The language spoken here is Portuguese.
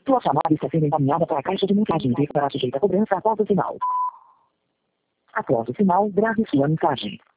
Sua chamada está sendo encaminhada para a caixa de mensagens e estará sujeita a cobrança após o sinal. Após o sinal, grave sua mensagem.